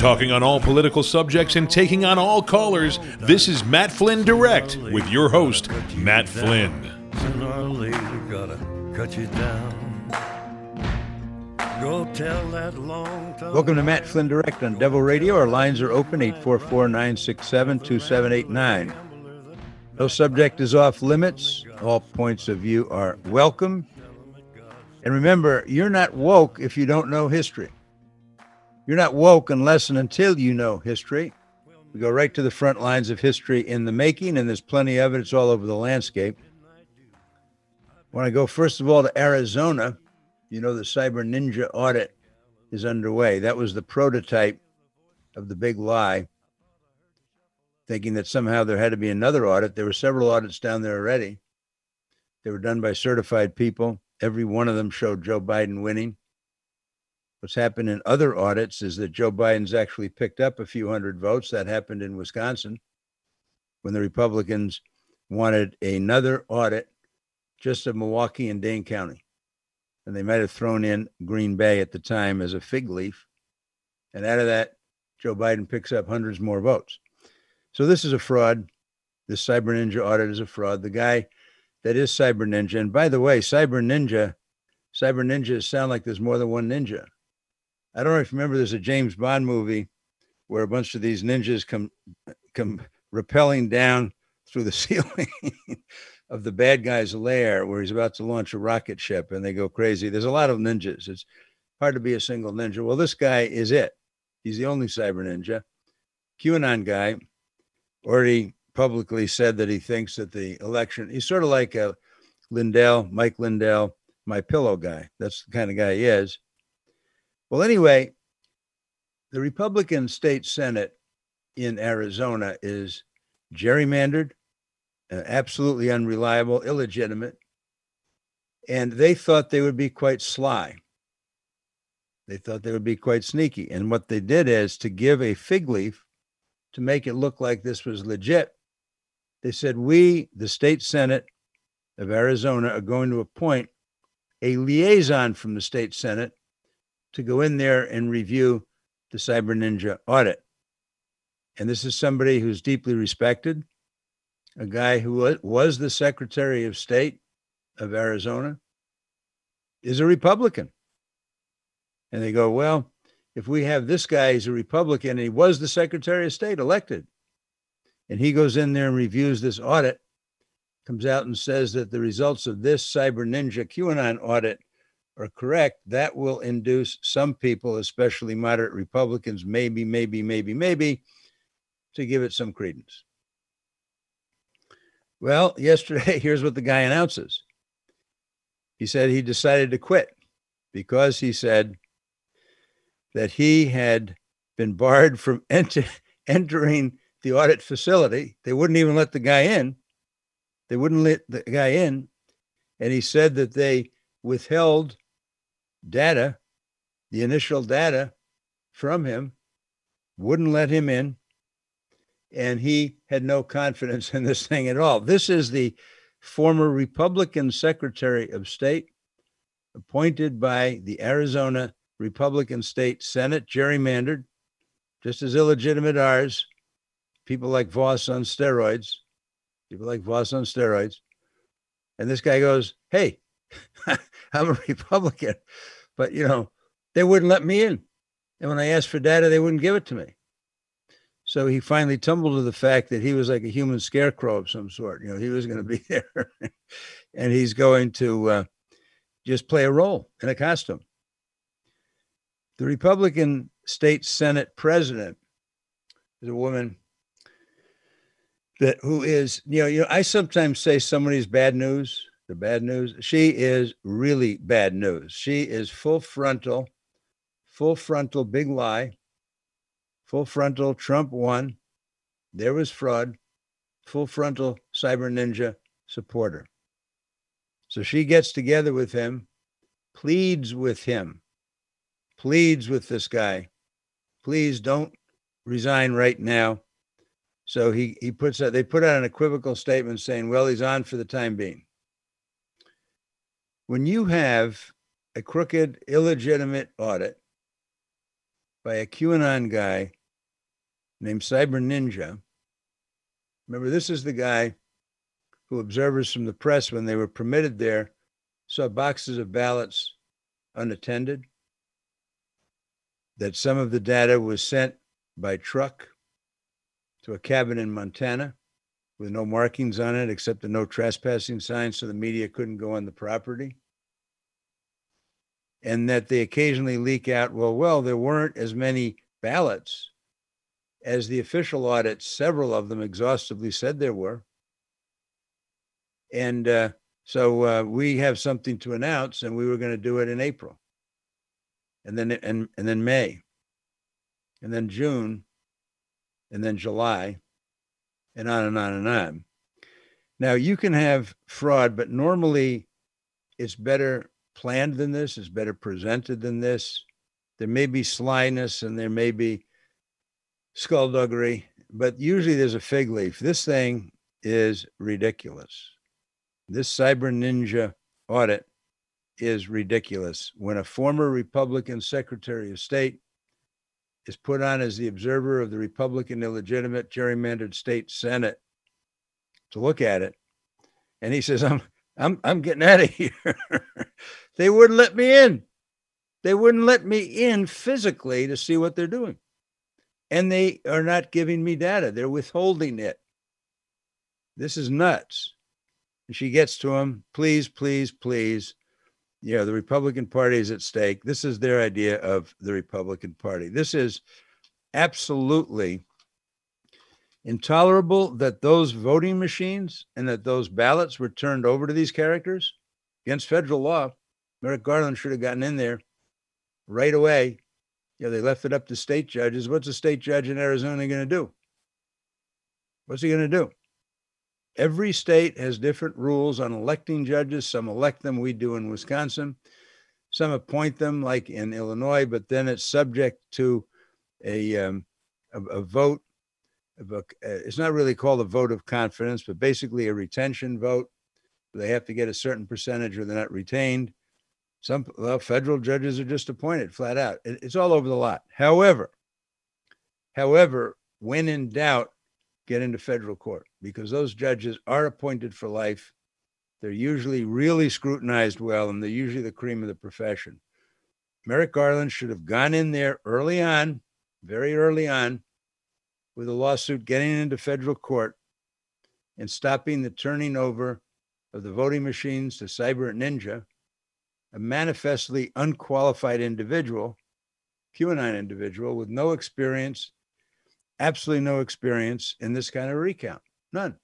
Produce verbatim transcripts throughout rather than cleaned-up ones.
Talking on all political subjects and taking on all callers, this is Matt Flynn Direct with your host, Matt Flynn. Sooner or later, gotta cut you down. Go tell that long time. Welcome to Matt Flynn Direct on Devil Radio. Our lines are open, eight four four, nine six seven, two seven eight nine. No subject is off limits. All points of view are welcome. And remember, you're not woke if you don't know history. You're not woke unless and until you know history. We go right to the front lines of history in the making, and there's plenty of it. It's all over the landscape. When I go, first of all, to Arizona, you know the Cyber Ninja audit is underway. That was the prototype of the big lie, thinking that somehow there had to be another audit. There were several audits down there already. They were done by certified people. Every one of them showed Joe Biden winning. What's happened in other audits is that Joe Biden's actually picked up a few hundred votes. That happened in Wisconsin when the Republicans wanted another audit just of Milwaukee and Dane County. And they might have thrown in Green Bay at the time as a fig leaf. And out of that, Joe Biden picks up hundreds more votes. So this is a fraud. This Cyber Ninja audit is a fraud. The guy that is Cyber Ninja, and by the way, Cyber Ninja, Cyber Ninjas sound like there's more than one ninja. I don't know if you remember, there's a James Bond movie where a bunch of these ninjas come, come rappelling down through the ceiling of the bad guy's lair where he's about to launch a rocket ship and they go crazy. There's a lot of ninjas. It's hard to be a single ninja. Well, this guy is it. He's the only Cyber Ninja. QAnon guy already publicly said that he thinks that the election, he's sort of like a Lindell, Mike Lindell, my pillow guy. That's the kind of guy he is. Well, anyway, the Republican state Senate in Arizona is gerrymandered, uh, absolutely unreliable, illegitimate. And they thought they would be quite sly. They thought they would be quite sneaky. And what they did is to give a fig leaf to make it look like this was legit. They said, we, the state Senate of Arizona, are going to appoint a liaison from the state Senate to go in there and review the Cyber Ninja audit. And this is somebody who's deeply respected, a guy who was the Secretary of State of Arizona, is a Republican. And they go, well, if we have this guy, he's a Republican, and he was the Secretary of State elected, and he goes in there and reviews this audit, comes out and says that the results of this Cyber Ninja QAnon audit are correct, that will induce some people, especially moderate Republicans, maybe, maybe, maybe, maybe, to give it some credence. Well, yesterday, here's what the guy announces. He said he decided to quit because he said that he had been barred from enter- entering the audit facility. They wouldn't even let the guy in. They wouldn't let the guy in. And he said that they withheld data, the initial data from him, wouldn't let him in. And he had no confidence in this thing at all. This is the former Republican Secretary of State appointed by the Arizona Republican State Senate, gerrymandered, just as illegitimate ours. People like Voss on steroids, people like Voss on steroids. And this guy goes, hey, I'm a Republican, but, you know, they wouldn't let me in. And when I asked for data, they wouldn't give it to me. So he finally tumbled to the fact that he was like a human scarecrow of some sort. You know, he was going to be there and he's going to uh, just play a role in a costume. The Republican State Senate president is a woman that who is, you know, you know, I sometimes say somebody's bad news, the bad news. She is really bad news. She is full frontal, full frontal, big lie, full frontal. Trump won. There was fraud, full frontal Cyber Ninja supporter. So she gets together with him, pleads with him, pleads with this guy. Please don't resign right now. So he, he puts out, they put out an equivocal statement saying, well, he's on for the time being. When you have a crooked, illegitimate audit by a QAnon guy named Cyber Ninja. Remember, this is the guy who observers from the press, when they were permitted there, saw boxes of ballots unattended, that some of the data was sent by truck to a cabin in Montana with no markings on it except the no trespassing sign, so the media couldn't go on the property. And that they occasionally leak out, well, well, there weren't as many ballots as the official audits, several of them exhaustively said there were. And uh, so uh, we have something to announce, and we were going to do it in April, and then and, and then May, and then June, and then July, and on and on and on. Now, you can have fraud, but normally it's better planned than this, it's better presented than this. There may be slyness and there may be skullduggery, but usually there's a fig leaf. This thing is ridiculous. This Cyber Ninja audit is ridiculous. When a former Republican Secretary of State is put on as the observer of the Republican illegitimate gerrymandered state Senate to look at it, and he says, I'm I'm I'm getting out of here. They wouldn't let me in. They wouldn't let me in physically to see what they're doing. And they are not giving me data. They're withholding it. This is nuts. And she gets to him, please, please, please. You know, the Republican Party is at stake. This is their idea of the Republican Party. This is absolutely intolerable that those voting machines and that those ballots were turned over to these characters against federal law. Merrick Garland should have gotten in there right away. You know, they left it up to state judges. What's a state judge in Arizona going to do? What's he going to do? Every state has different rules on electing judges. Some elect them. We do in Wisconsin. Some appoint them, like in Illinois, but then it's subject to a, um, a, a vote. Of a, it's not really called a vote of confidence, but basically a retention vote. They have to get a certain percentage or they're not retained. Some well, federal judges are just appointed flat out. It, it's all over the lot. However, however, when in doubt, get into federal court, because those judges are appointed for life. They're usually really scrutinized well, and they're usually the cream of the profession. Merrick Garland should have gone in there early on, very early on, with a lawsuit getting into federal court and stopping the turning over of the voting machines to Cyber Ninja, a manifestly unqualified individual, QAnon individual with no experience, absolutely no experience in this kind of recount. None.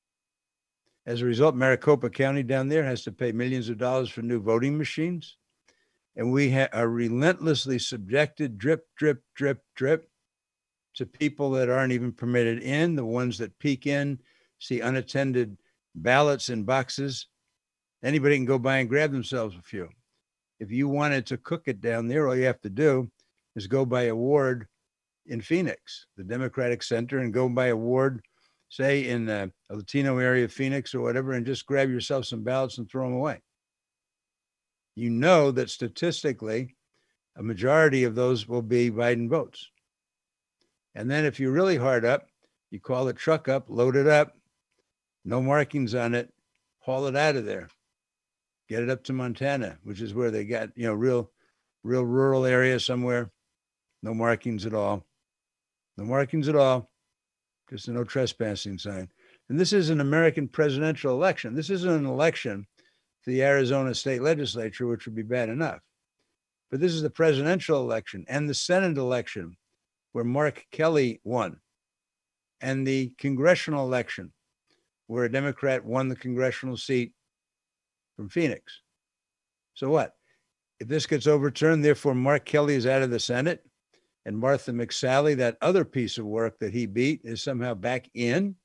As a result, Maricopa County down there has to pay millions of dollars for new voting machines. And we ha- are relentlessly subjected, drip, drip, drip, drip, to people that aren't even permitted in, the ones that peek in, see unattended ballots in boxes. Anybody can go by and grab themselves a few. If you wanted to cook it down there, all you have to do is go by a ward in Phoenix, the Democratic Center, and go by a ward, say in a, a Latino area of Phoenix or whatever, and just grab yourself some ballots and throw them away. You know that statistically, a majority of those will be Biden votes. And then if you're really hard up, you call the truck up, load it up, no markings on it, haul it out of there, get it up to Montana, which is where they got, you know, real, real rural area somewhere, no markings at all, no markings at all, just a no trespassing sign. And this is an American presidential election. This isn't an election for the Arizona state legislature, which would be bad enough. But this is the presidential election and the Senate election, where Mark Kelly won, and the congressional election, where a Democrat won the congressional seat from Phoenix. So what? If this gets overturned, therefore Mark Kelly is out of the Senate, and Martha McSally, that other piece of work that he beat, is somehow back in.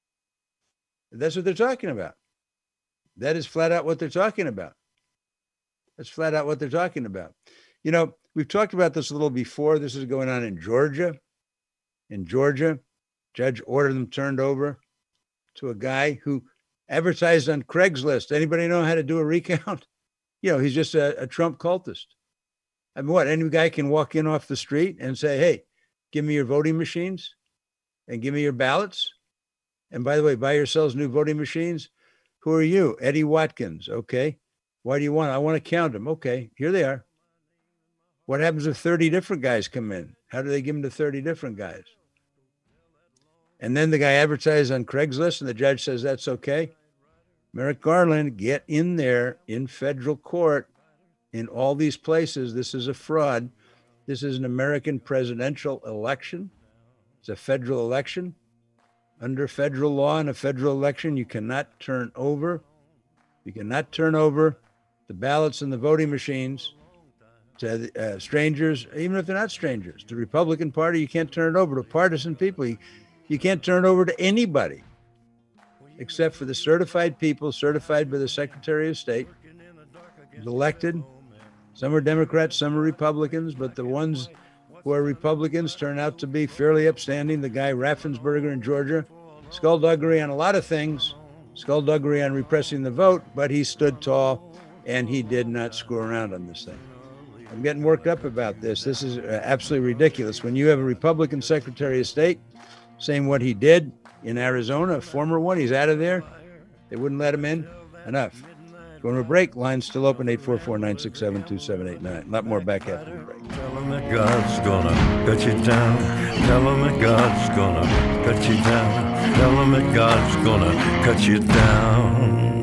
That's what they're talking about. That is flat out what they're talking about. That's flat out what they're talking about. You know, we've talked about this a little before. This is going on in Georgia. In Georgia, judge ordered them turned over to a guy who advertised on Craigslist. Anybody know how to do a recount? You know, he's just a, a Trump cultist. I mean, what? Any guy can walk in off the street and say, hey, give me your voting machines and give me your ballots. And by the way, buy yourselves new voting machines. Who are you? Eddie Watkins. Okay. Why do you want? I want to count them. Okay. Here they are. What happens if thirty different guys come in? How do they give them to thirty different guys? And then the guy advertises on Craigslist and the judge says, that's okay. Merrick Garland, get in there in federal court in all these places. This is a fraud. This is an American presidential election. It's a federal election. Under federal law in a federal election, you cannot turn over, you cannot turn over the ballots and the voting machines to uh, strangers, even if they're not strangers. The Republican Party, you can't turn it over to partisan people. You, you can't turn it over to anybody except for the certified people, certified by the Secretary of State, elected. Some are Democrats, some are Republicans, but the ones who are Republicans turn out to be fairly upstanding. The guy Raffensperger in Georgia, skullduggery on a lot of things, skullduggery on repressing the vote, but he stood tall and he did not screw around on this thing. I'm getting worked up about this. This is absolutely ridiculous. When you have a Republican Secretary of State saying what he did in Arizona, a former one, he's out of there. They wouldn't let him in. Enough. Going to a break. Line's still open, eight four four, nine six seven, two seven eight nine. A lot more back after the break. Tell him that God's gonna cut you down. Tell him that God's gonna cut you down. Tell him that God's gonna cut you down.